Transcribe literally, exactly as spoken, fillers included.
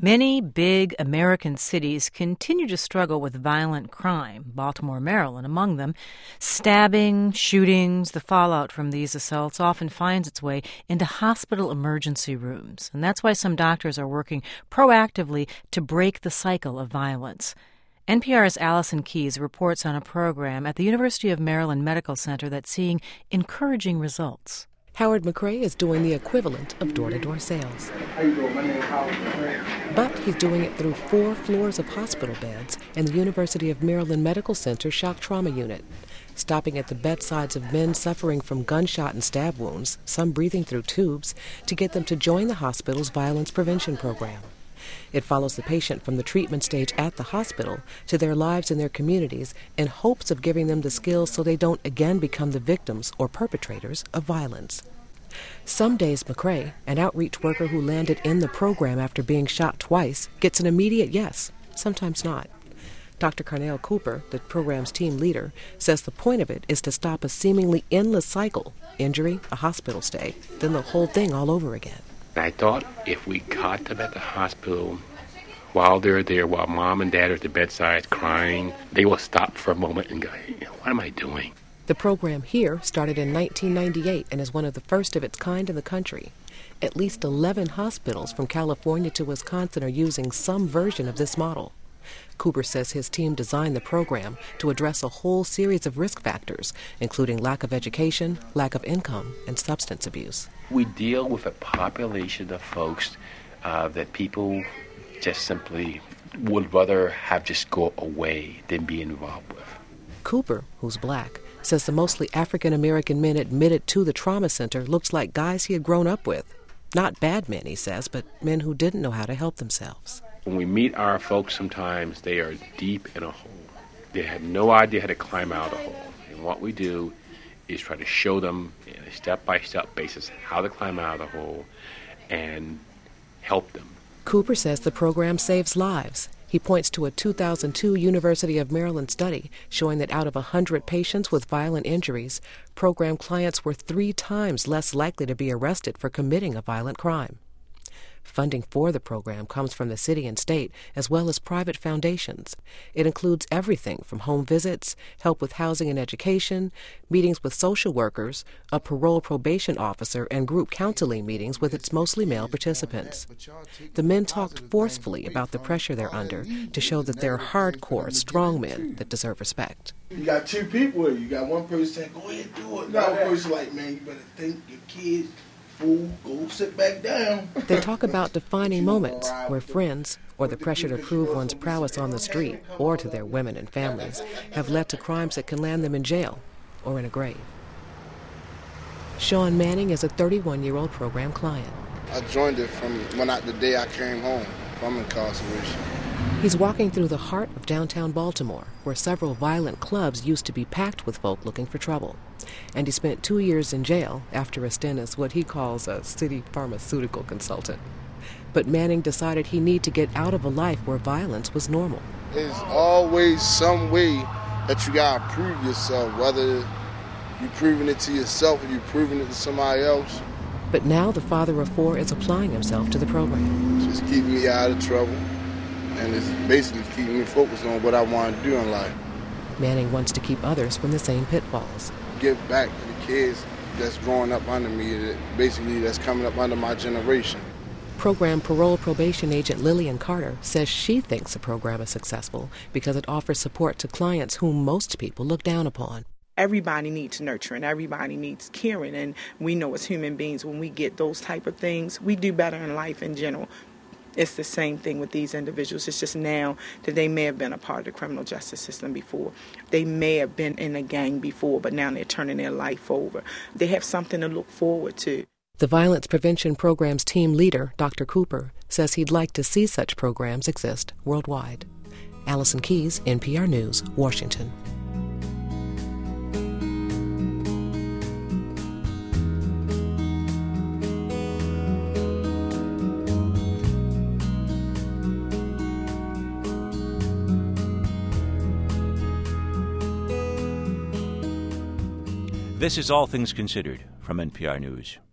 Many big American cities continue to struggle with violent crime, Baltimore, Maryland among them. Stabbing, shootings, the fallout from these assaults often finds its way into hospital emergency rooms. And that's why some doctors are working proactively to break the cycle of violence. N P R's Allison Keyes reports on a program at the University of Maryland Medical Center that's seeing encouraging results. Howard McCray is doing the equivalent of door-to-door sales. How you doing? My name is Howard McCray. But he's doing it through four floors of hospital beds in the University of Maryland Medical Center Shock Trauma Unit, stopping at the bedsides of men suffering from gunshot and stab wounds, some breathing through tubes, to get them to join the hospital's violence prevention program. It follows the patient from the treatment stage at the hospital to their lives in their communities in hopes of giving them the skills so they don't again become the victims or perpetrators of violence. Some days McCray, an outreach worker who landed in the program after being shot twice, gets an immediate yes, sometimes not. Doctor Carnell Cooper, the program's team leader, says the point of it is to stop a seemingly endless cycle, injury, a hospital stay, then the whole thing all over again. I thought if we caught them at the hospital while they're there, while mom and dad are at the bedside crying, they will stop for a moment and go, what am I doing? The program here started in nineteen ninety-eight and is one of the first of its kind in the country. At least eleven hospitals from California to Wisconsin are using some version of this model. Cooper says his team designed the program to address a whole series of risk factors, including lack of education, lack of income, and substance abuse. We deal with a population of folks uh, that people just simply would rather have just go away than be involved with. Cooper, who's black, says the mostly African-American men admitted to the trauma center looked like guys he had grown up with. Not bad men, he says, but men who didn't know how to help themselves. When we meet our folks sometimes, they are deep in a hole. They have no idea how to climb out of the hole. And what we do is try to show them in a step-by-step basis how to climb out of the hole and help them. Cooper says the program saves lives. He points to a two thousand two University of Maryland study showing that out of one hundred patients with violent injuries, program clients were three times less likely to be arrested for committing a violent crime. Funding for the program comes from the city and state, as well as private foundations. It includes everything from home visits, help with housing and education, meetings with social workers, a parole probation officer, and group counseling meetings with its mostly male participants. The men talked forcefully about the pressure they're under to show that they're hardcore, strong men that deserve respect. You got two people here. You got one person saying, go ahead, do it. You got one person like, man, you better think your kids. Fool, go sit back down. They talk about defining moments where friends, or the pressure to prove one's prowess on the street, or to their women and families, have led to crimes that can land them in jail or in a grave. Sean Manning is a thirty-one-year-old program client. I joined it from when I, the day I came home from incarceration. He's walking through the heart of downtown Baltimore, where several violent clubs used to be packed with folk looking for trouble. And he spent two years in jail after a stint as what he calls a city pharmaceutical consultant. But Manning decided he needed to get out of a life where violence was normal. There's always some way that you gotta prove yourself, whether you're proving it to yourself or you're proving it to somebody else. But now the father of four is applying himself to the program. Just keeping me out of trouble, and it's basically keeping me focused on what I want to do in life. Manning wants to keep others from the same pitfalls. Give back to the kids that's growing up under me, that basically that's coming up under my generation. Program parole probation agent Lillian Carter says she thinks the program is successful because it offers support to clients whom most people look down upon. Everybody needs nurturing, everybody needs caring, and we know as human beings when we get those type of things, we do better in life in general. It's the same thing with these individuals. It's just now that they may have been a part of the criminal justice system before. They may have been in a gang before, but now they're turning their life over. They have something to look forward to. The Violence Prevention Program's team leader, Doctor Cooper, says he'd like to see such programs exist worldwide. Allison Keyes, N P R News, Washington. This is All Things Considered from N P R News.